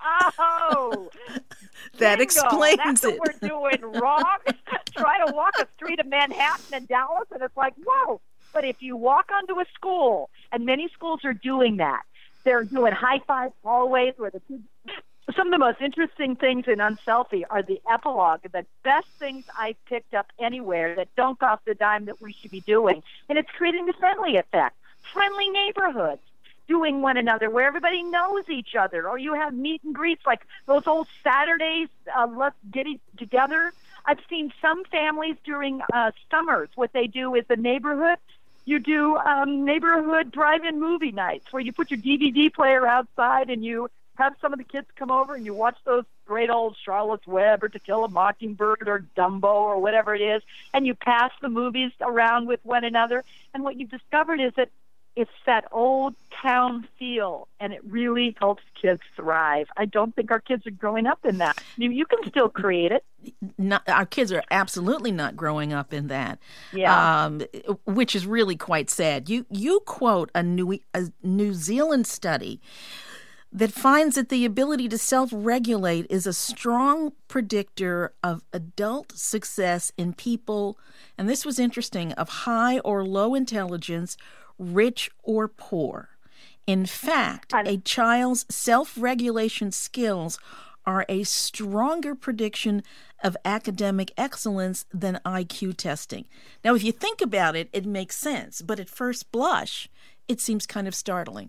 oh. That bingo. explains That's it. That's what we're doing wrong. Try to walk a street of Manhattan and Dallas, and it's like, whoa. But if you walk onto a school, and many schools are doing that, they're doing high-five hallways where the kids... Some of the most interesting things in Unselfie are the epilogue, the best things I've picked up anywhere that don't cost a dime that we should be doing. And it's creating the friendly effect. Friendly neighborhoods, doing one another where everybody knows each other. Or you have meet and greets like those old Saturdays, uh, let's get it together. I've seen some families during uh, summers, what they do is the neighborhood, you do um, neighborhood drive-in movie nights where you put your D V D player outside and you have some of the kids come over and you watch those great old Charlotte's Web or To Kill a Mockingbird or Dumbo or whatever it is, and you pass the movies around with one another. And what you've discovered is that it's that old town feel, and it really helps kids thrive. I don't think our kids are growing up in that. You, you can still create it. Not, our kids are absolutely not growing up in that, yeah. um, which is really quite sad. You you quote a New a New Zealand study that finds that the ability to self-regulate is a strong predictor of adult success in people, and this was interesting, of high or low intelligence, rich or poor. In fact, a child's self-regulation skills are a stronger prediction of academic excellence than I Q testing. Now, if you think about it, it makes sense, but at first blush, it seems kind of startling.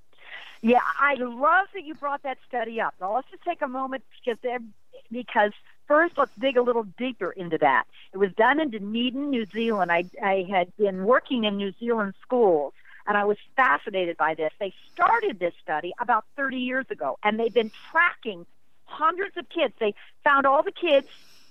Yeah, I love that you brought that study up. Now, let's just take a moment because, because first, let's dig a little deeper into that. It was done in Dunedin, New Zealand. I, I had been working in New Zealand schools, and I was fascinated by this. They started this study about thirty years ago, and they've been tracking hundreds of kids. They found all the kids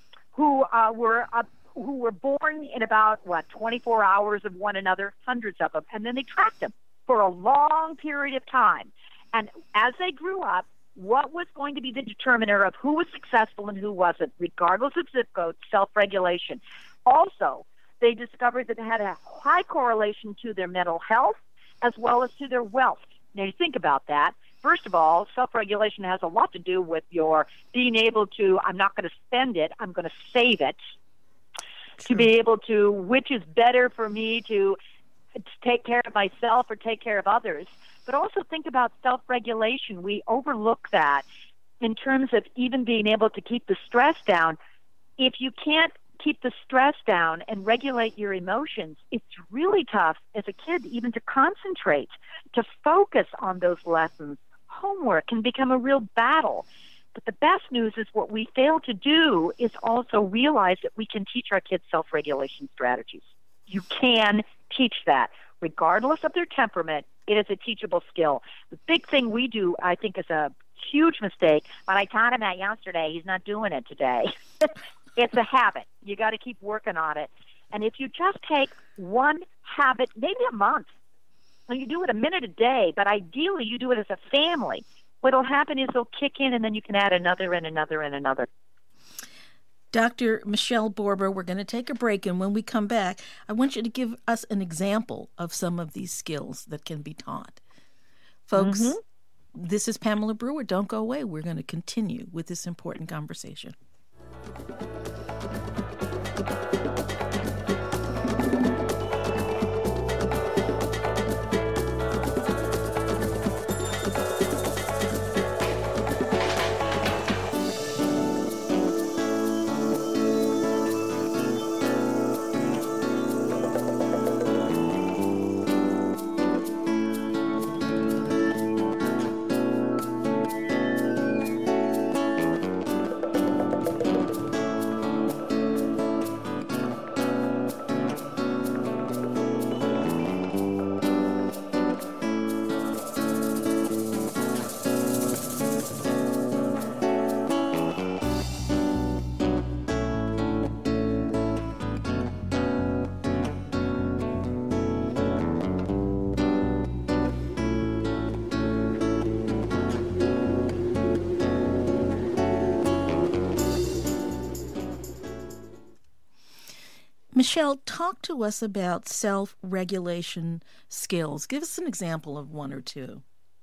who uh, were uh, who were born in about, what, twenty-four hours of one another, hundreds of them, and then they tracked them for a long period of time. And as they grew up, what was going to be the determiner of who was successful and who wasn't, regardless of zip code, self-regulation. Also, they discovered that it had a high correlation to their mental health as well as to their wealth. Now, you think about that. First of all, self-regulation has a lot to do with your being able to, I'm not going to spend it, I'm going to save it, True. To be able to, which is better for me to to take care of myself or take care of others. But also think about self-regulation. We overlook that in terms of even being able to keep the stress down. If you can't keep the stress down and regulate your emotions, it's really tough as a kid even to concentrate, to focus on those lessons. Homework can become a real battle. But the best news is what we fail to do is also realize that we can teach our kids self-regulation strategies. You can teach that. Regardless of their temperament, it is a teachable skill. The big thing we do, I think, is a huge mistake. But I taught him that yesterday. He's not doing it today. It's a habit. You got to keep working on it. And if you just take one habit, maybe a month, and you do it a minute a day, but ideally you do it as a family, what will happen is they'll kick in, and then you can add another and another and another. Doctor Michelle Borber, we're going to take a break, and when we come back, I want you to give us an example of some of these skills that can be taught. Folks, mm-hmm. This is Pamela Brewer. Don't go away. We're going to continue with this important conversation. Michelle, talk to us about self-regulation skills. Give us an example of one or two.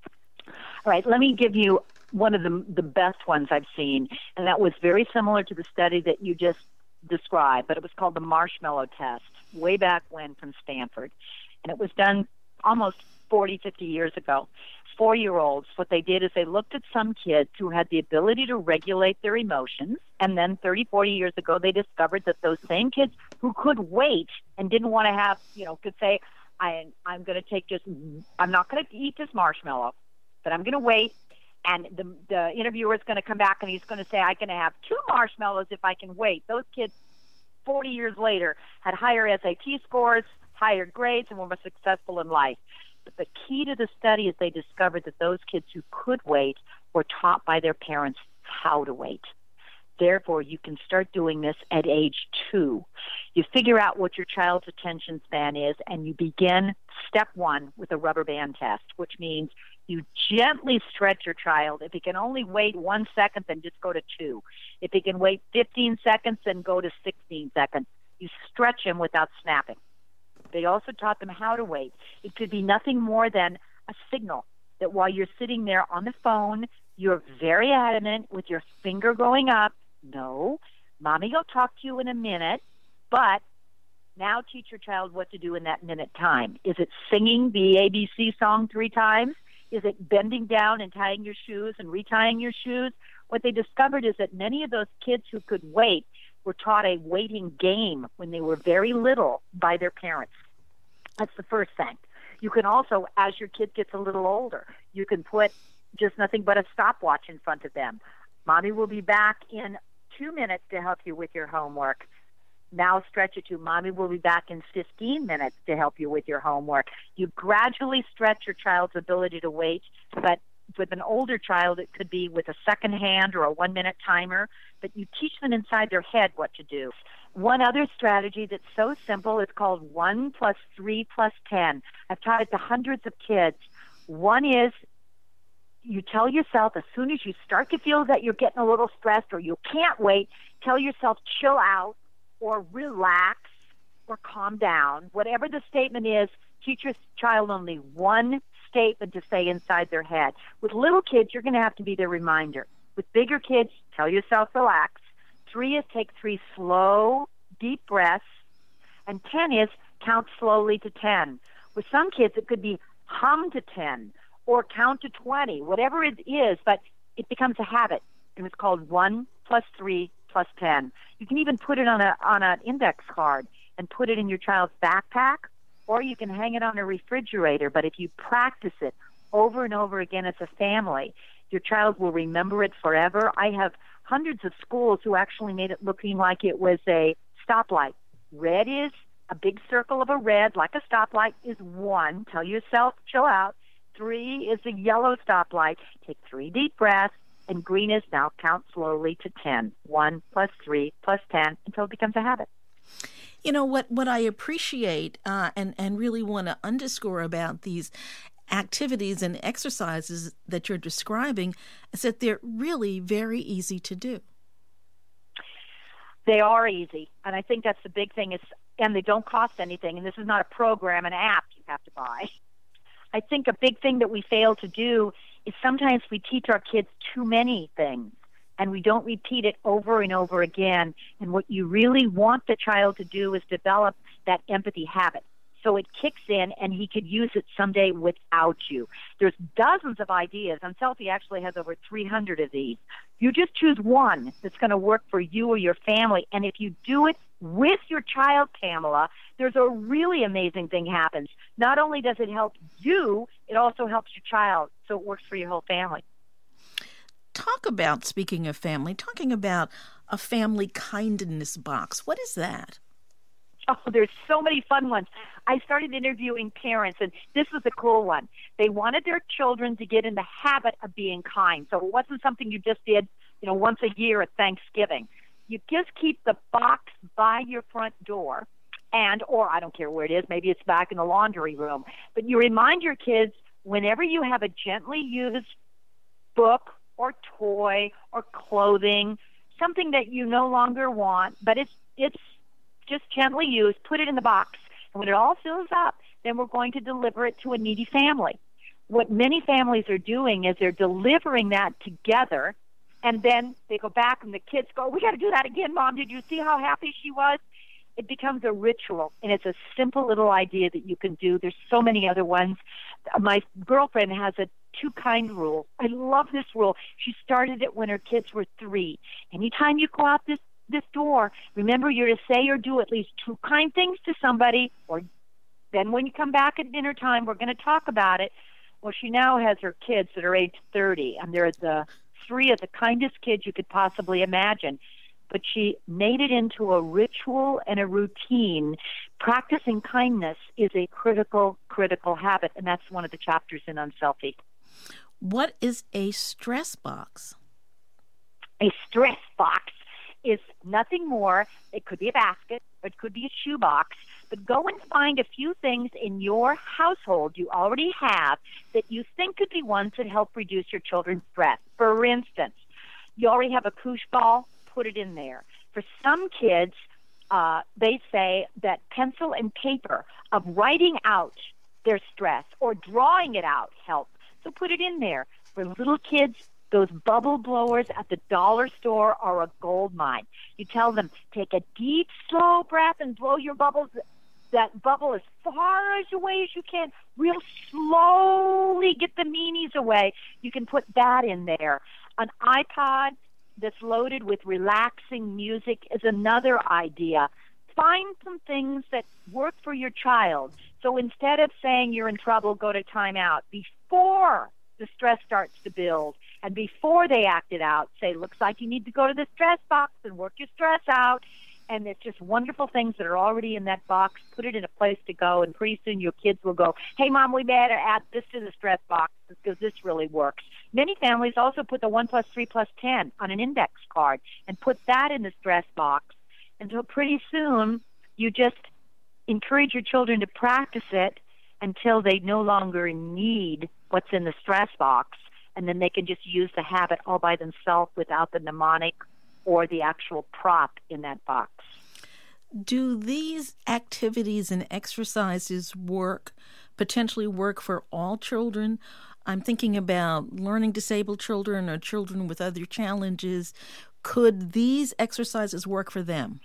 All right, let me give you one of the, the best ones I've seen, and that was very similar to the study that you just described, but it was called the marshmallow test, way back when from Stanford. And it was done almost forty, fifty years ago. Four-year-olds, what they did is they looked at some kids who had the ability to regulate their emotions, and then thirty, forty years ago, they discovered that those same kids who could wait and didn't want to have, you know, could say, I, I'm going to take just, I'm not going to eat this marshmallow, but I'm going to wait, and the, the interviewer is going to come back and he's going to say, I'm going to have two marshmallows if I can wait. Those kids, forty years later, had higher S A T scores, higher grades, and were more successful in life. But the key to the study is they discovered that those kids who could wait were taught by their parents how to wait. Therefore, you can start doing this at age two. You figure out what your child's attention span is, and you begin step one with a rubber band test, which means you gently stretch your child. If he can only wait one second, then just go to two. If he can wait fifteen seconds, then go to sixteen seconds. You stretch him without snapping. They also taught them how to wait. It could be nothing more than a signal that while you're sitting there on the phone, you're very adamant with your finger going up. No, Mommy will talk to you in a minute, but now teach your child what to do in that minute time. Is it singing the A B C song three times? Is it bending down and tying your shoes and retying your shoes? What they discovered is that many of those kids who could wait were taught a waiting game when they were very little by their parents. That's the first thing. You can also, as your kid gets a little older, you can put just nothing but a stopwatch in front of them. Mommy will be back in two minutes to help you with your homework. Now stretch it to Mommy will be back in fifteen minutes to help you with your homework. You gradually stretch your child's ability to wait, but with an older child, it could be with a second hand or a one-minute timer, but you teach them inside their head what to do. One other strategy that's so simple is called one plus three plus ten. I've taught it to hundreds of kids. One is you tell yourself as soon as you start to feel that you're getting a little stressed or you can't wait, tell yourself chill out or relax or calm down. Whatever the statement is, teach your child only one statement to say inside their head. With little kids, you're going to have to be their reminder. With bigger kids, tell yourself relax. Three is take three slow, deep breaths. And ten is count slowly to ten. With some kids, it could be hum to ten or count to twenty, whatever it is, but it becomes a habit. And it's called one plus three plus ten. You can even put it on a on an index card and put it in your child's backpack, or you can hang it on a refrigerator. But if you practice it over and over again as a family, your child will remember it forever. I have hundreds of schools who actually made it looking like it was a stoplight. Red is a big circle of a red, like a stoplight, is one. Tell yourself, chill out. Three is a yellow stoplight. Take three deep breaths. And green is now count slowly to ten. One plus three plus ten until it becomes a habit. You know, what, what I appreciate uh, and, and really want to underscore about these activities and exercises that you're describing is that they're really very easy to do. They are easy. And I think that's the big thing. Is, and they don't cost anything. And this is not a program, an app you have to buy. I think a big thing that we fail to do is sometimes we teach our kids too many things and we don't repeat it over and over again. And what you really want the child to do is develop that empathy habit. So it kicks in and he could use it someday without you. There's dozens of ideas. And Selfie actually has over three hundred of these. You just choose one that's going to work for you or your family. And if you do it with your child, Pamela, there's a really amazing thing happens. Not only does it help you, it also helps your child. So it works for your whole family. Talk about, speaking of family, talking about a family kindness box. What is that? Oh, there's so many fun ones. I started interviewing parents, and this was a cool one. They wanted their children to get in the habit of being kind. So it wasn't something you just did, you know, once a year at Thanksgiving. You just keep the box by your front door, and, or I don't care where it is, maybe it's back in the laundry room. But you remind your kids whenever you have a gently used book or toy or clothing, something that you no longer want, but it's it's just gently use, put it in the box. And when it all fills up, then we're going to deliver it to a needy family. What many families are doing is they're delivering that together, and then they go back and the kids go, we got to do that again, Mom. Did you see how happy she was? It becomes a ritual, and it's a simple little idea that you can do. There's so many other ones. My girlfriend has a two-kind rule. I love this rule. She started it when her kids were three. Anytime you go out this, this door, remember you're to say or do at least two kind things to somebody, or then when you come back at dinner time, we're going to talk about it. Well, she now has her kids that are age thirty, and they're the three of the kindest kids you could possibly imagine. But she made it into a ritual and a routine. Practicing kindness is a critical, critical habit, and that's one of the chapters in Unselfie. What is a stress box? A stress box is nothing more. It could be a basket, or it could be a shoebox, but go and find a few things in your household you already have that you think could be ones that help reduce your children's stress. For instance, you already have a push ball, put it in there. For some kids, uh, they say that pencil and paper of writing out their stress or drawing it out help. So put it in there. For little kids, those bubble blowers at the dollar store are a gold mine. You tell them, take a deep, slow breath and blow your bubbles, that bubble as far as away as you can. Real slowly get the meanies away. You can put that in there. An iPod that's loaded with relaxing music is another idea. Find some things that work for your child. So instead of saying you're in trouble, go to timeout, before the stress starts to build and before they act it out, say, looks like you need to go to the stress box and work your stress out. And it's just wonderful things that are already in that box. Put it in a place to go, and pretty soon your kids will go, hey, Mom, we better add this to the stress box because this really works. Many families also put the one plus three plus ten on an index card and put that in the stress box. And so pretty soon you just encourage your children to practice it until they no longer need what's in the stress box, and then they can just use the habit all by themselves without the mnemonic or the actual prop in that box. Do these activities and exercises work, potentially work for all children? I'm thinking about learning disabled children or children with other challenges. Could these exercises work for them?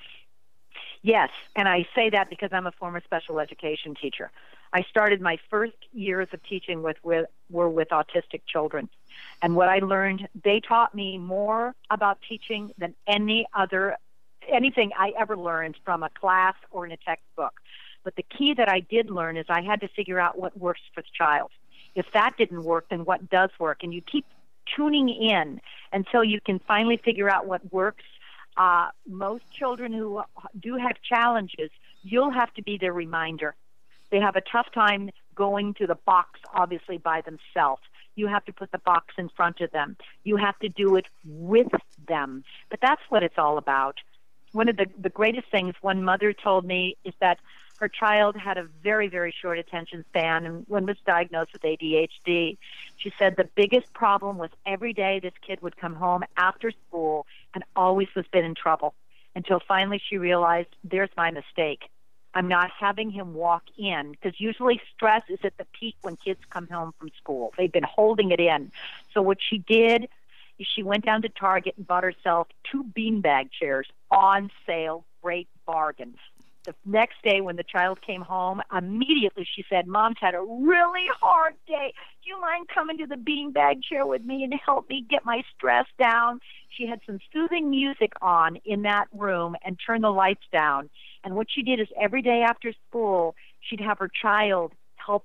Yes, and I say that because I'm a former special education teacher. I started my first years of teaching with, with were with autistic children. And what I learned, they taught me more about teaching than any other, anything I ever learned from a class or in a textbook. But the key that I did learn is I had to figure out what works for the child. If that didn't work, then what does work? And you keep tuning in until you can finally figure out what works. Uh, most children who do have challenges, you'll have to be their reminder. They have a tough time going to the box, obviously, by themselves. You have to put the box in front of them. You have to do it with them. But that's what it's all about. One of the, the greatest things one mother told me is that her child had a very, very short attention span and when was diagnosed with A D H D. She said the biggest problem was every day this kid would come home after school and always was been in trouble until finally she realized, there's my mistake. I'm not having him walk in, because usually stress is at the peak when kids come home from school. They've been holding it in. So what she did is she went down to Target and bought herself two beanbag chairs on sale, great bargain. The next day when the child came home, immediately she said, Mom's had a really hard day. Do you mind coming to the beanbag chair with me and help me get my stress down? She had some soothing music on in that room and turned the lights down. And what she did is every day after school, she'd have her child help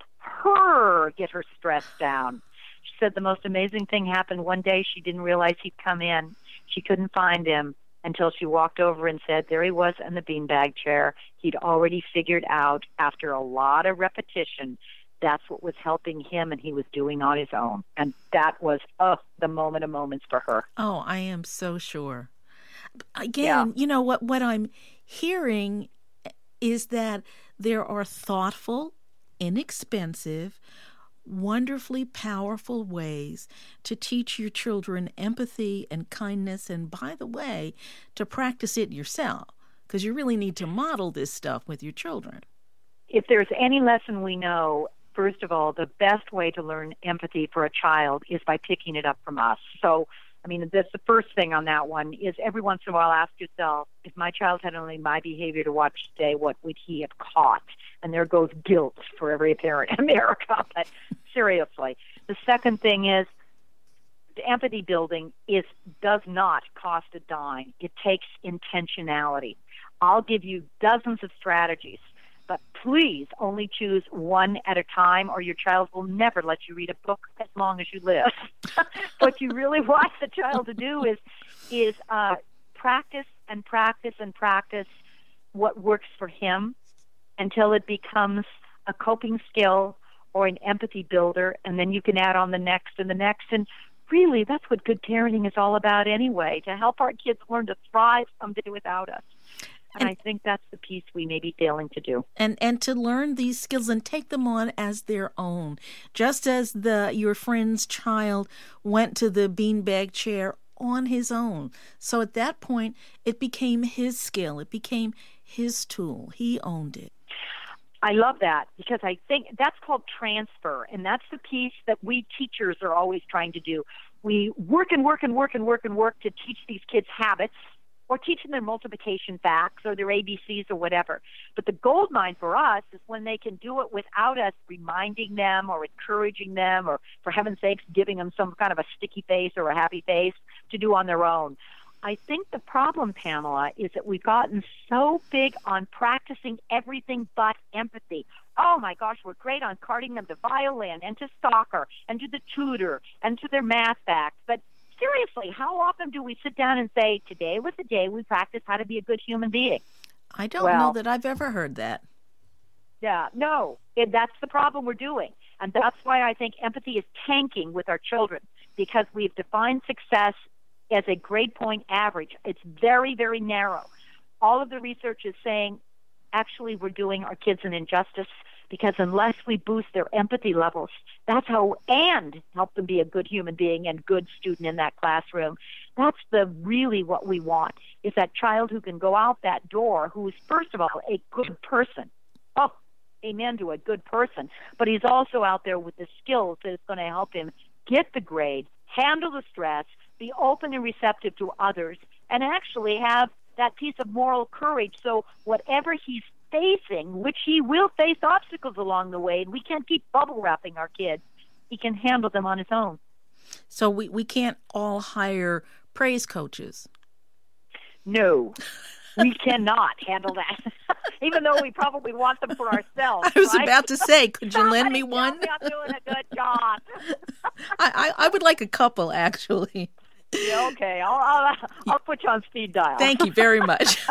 her get her stress down. She said the most amazing thing happened one day. She didn't realize he'd come in. She couldn't find him until she walked over and said, there he was in the beanbag chair. He'd already figured out after a lot of repetition that's what was helping him, and he was doing on his own. And that was, oh, the moment of moments for her. Oh, I am so sure. Again, Yeah. you know, what, what I'm hearing is that there are thoughtful, inexpensive, wonderfully powerful ways to teach your children empathy and kindness, and by the way, to practice it yourself. because you really need to model this stuff with your children. If there's any lesson we know, first of all, the best way to learn empathy for a child is by picking it up from us. So, I mean, that's the first thing on that one is every once in a while ask yourself, if my child had only my behavior to watch today, what would he have caught? And there goes guilt for every parent in America. But seriously, the second thing is the empathy building is does not cost a dime. It takes intentionality. I'll give you dozens of strategies, but please only choose one at a time or your child will never let you read a book as long as you live. What you really want the child to do is is uh, practice and practice and practice what works for him until it becomes a coping skill or an empathy builder, and then you can add on the next and the next. And really, that's what good parenting is all about anyway, to help our kids learn to thrive someday without us. And, and I think that's the piece we may be failing to do. And and to learn these skills and take them on as their own. Just as the your friend's child went to the beanbag chair on his own. So at that point, it became his skill. It became his tool. He owned it. I love that because I think that's called transfer, and that's the piece that we teachers are always trying to do. We work and work and work and work and work to teach these kids habits or teach them their multiplication facts or their A B Cs or whatever. But the gold mine for us is when they can do it without us reminding them or encouraging them or, for heaven's sakes, giving them some kind of a sticky face or a happy face to do on their own. I think the problem, Pamela, is that we've gotten so big on practicing everything but empathy. Oh, my gosh, we're great on carting them to violin and to soccer and to the tutor and to their math facts. But seriously, how often do we sit down and say, today was the day we practiced how to be a good human being? I don't well, know that I've ever heard that. Yeah, no, it, that's the problem we're doing. And that's why I think empathy is tanking with our children, because we've defined success as a grade point average. It's very, very narrow. All of the research is saying, actually, we're doing our kids an injustice because unless we boost their empathy levels, that's how, and help them be a good human being and good student in that classroom, that's the really what we want, is that child who can go out that door who is, first of all, a good person. Oh, amen to a good person. But he's also out there with the skills that is going to help him get the grade, handle the stress, be open and receptive to others, and actually have that piece of moral courage. So whatever he's facing, which he will face obstacles along the way, and we can't keep bubble wrapping our kids, he can handle them on his own. So we, we can't all hire praise coaches. No, we cannot handle that, even though we probably want them for ourselves. I was right? about to say, could you Somebody lend me tell one? Me I'm doing a good job. I, I, I would like a couple, actually. Yeah, okay, I'll, I'll I'll put you on speed dial. Thank you very much.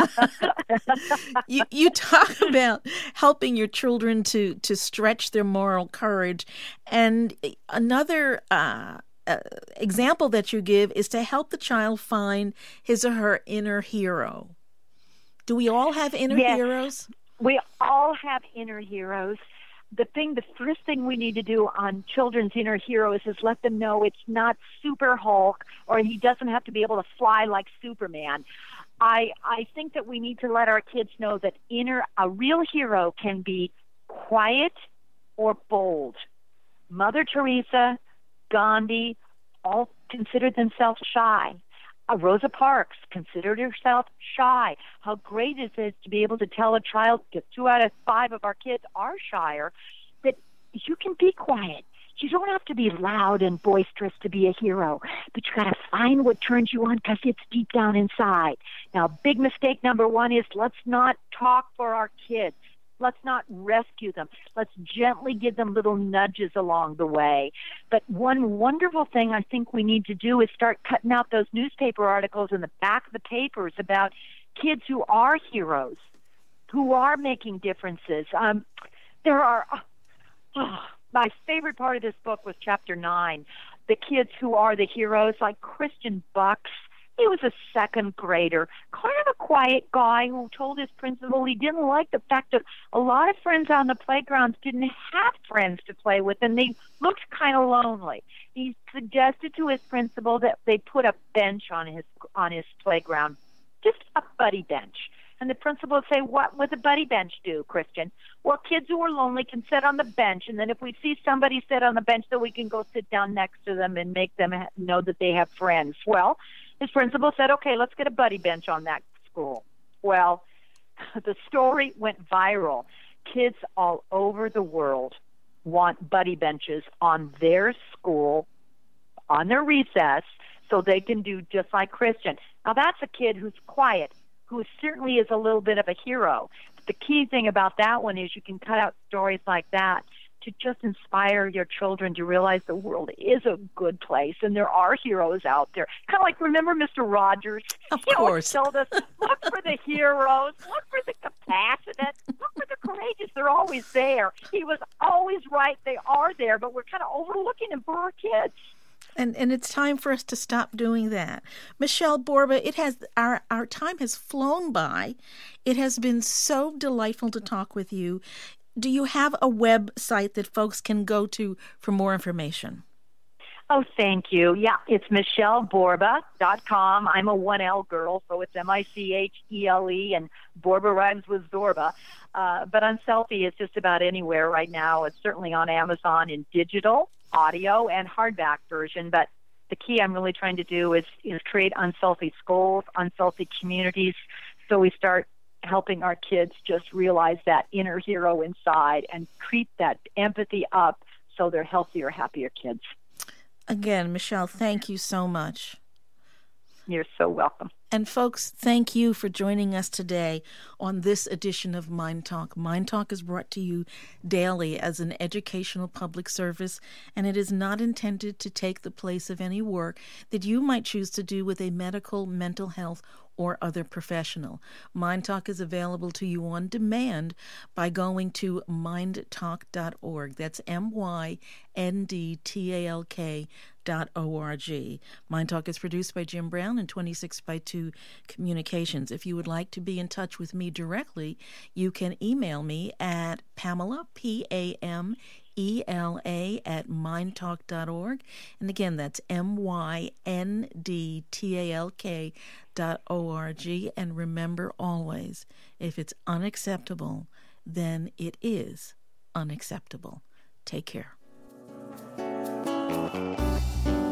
you you talk about helping your children to to stretch their moral courage, and another uh, uh, example that you give is to help the child find his or her inner hero. Do we all have inner yes, heroes? We all have inner heroes. The thing, the first thing we need to do on children's inner heroes is let them know it's not Super Hulk or he doesn't have to be able to fly like Superman. I I think that we need to let our kids know that inner a real hero can be quiet or bold. Mother Teresa, Gandhi, all considered themselves shy. Uh, Rosa Parks considered herself shy. How great is it to be able to tell a child, because two out of five of our kids are shyer, that you can be quiet. You don't have to be loud and boisterous to be a hero, but you got to find what turns you on because it's deep down inside. Now, big mistake number one is let's not talk for our kids. Let's not rescue them. Let's gently give them little nudges along the way. But one wonderful thing I think we need to do is start cutting out those newspaper articles in the back of the papers about kids who are heroes, who are making differences. Um, there are, oh, my favorite part of this book was chapter nine, the kids who are the heroes, like Christian Bucks. He was a second grader, kind of a quiet guy who told his principal he didn't like the fact that a lot of friends on the playgrounds didn't have friends to play with, and they looked kind of lonely. He suggested to his principal that they put a bench on his on his playground, just a buddy bench. And the principal would say, what would the buddy bench do, Christian? Well, kids who are lonely can sit on the bench, and then if we see somebody sit on the bench, then we can go sit down next to them and make them ha- know that they have friends. Well, his principal said, okay, let's get a buddy bench on that school. Well, the story went viral. Kids all over the world want buddy benches on their school, on their recess, so they can do just like Christian. Now, that's a kid who's quiet, who certainly is a little bit of a hero. But the key thing about that one is you can cut out stories like that to just inspire your children to realize the world is a good place and there are heroes out there. Kind of like, remember Mister Rogers? Of he course. He always told us, look for the heroes, look for the compassionate, look for the courageous. They're always there. He was always right. They are there, but we're kind of overlooking them for our kids. And and it's time for us to stop doing that. Michelle Borba, it has our our time has flown by. It has been so delightful to talk with you. Do you have a website that folks can go to for more information? Oh, thank you. Yeah, it's michelle borba dot com. I'm a one L girl, so it's M I C H E L E, and Borba rhymes with Zorba. Uh, but on Selfie, it's just about anywhere right now. It's certainly on Amazon in digital, audio, and hardback version. But the key I'm really trying to do is, is create unselfie schools, unselfie communities, so we start helping our kids just realize that inner hero inside and creep that empathy up so they're healthier, happier kids. Again, Michelle, thank you so much. You're so welcome. And folks, thank you for joining us today on this edition of Mind Talk. Mind Talk is brought to you daily as an educational public service, and it is not intended to take the place of any work that you might choose to do with a medical, mental health, or other professional. Mind Talk is available to you on demand by going to mind talk dot org. That's M Y N D T A L K dot O R G. Mind Talk is produced by Jim Brown and twenty-six by two Communications. If you would like to be in touch with me directly, you can email me at Pamela, P A M E L A, at mind talk dot org. And again, that's M Y N D T A L K dot O R G. And remember always, if it's unacceptable, then it is unacceptable. Take care.